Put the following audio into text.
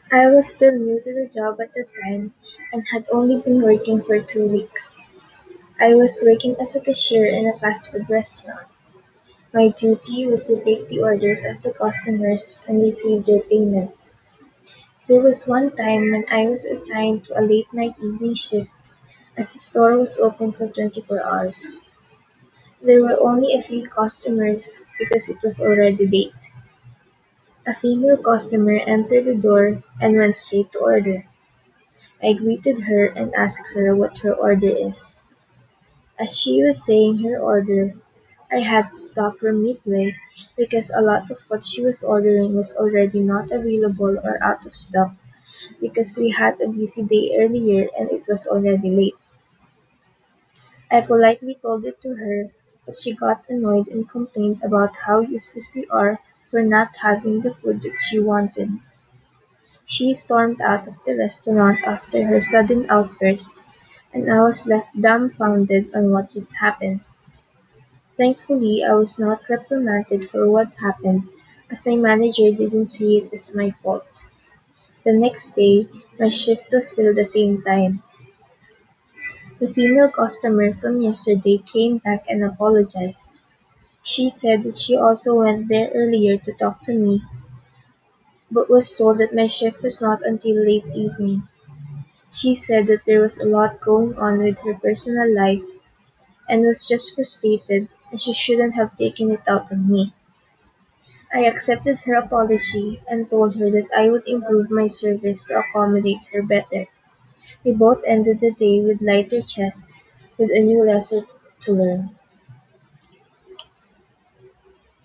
I was still new to the job at the time and had only been working for 2 weeks. I was working as a cashier in a fast food restaurant. My duty was to take the orders of the customers and receive their payment. There was one time when I was assigned to a late night evening shift as the store was open for 24 hours. There were only a few customers because it was already late. A female customer entered the door and went straight to order. I greeted her and asked her what her order is. As she was saying her order, I had to stop her midway because a lot of what she was ordering was already not available or out of stock because we had a busy day earlier and it was already late. I politely told it to her, but she got annoyed and complained about how useless we are for not having the food that she wanted. She stormed out of the restaurant after her sudden outburst, and I was left dumbfounded on what just happened. Thankfully, I was not reprimanded for what happened, as my manager didn't see it as my fault. The next day, my shift was still the same time. The female customer from yesterday came back and apologized. She said that she also went there earlier to talk to me, but was told that my shift was not until late evening. She said that there was a lot going on with her personal life and was just frustrated and she shouldn't have taken it out on me. I accepted her apology and told her that I would improve my service to accommodate her better. We both ended the day with lighter chests, with a new lesson to learn.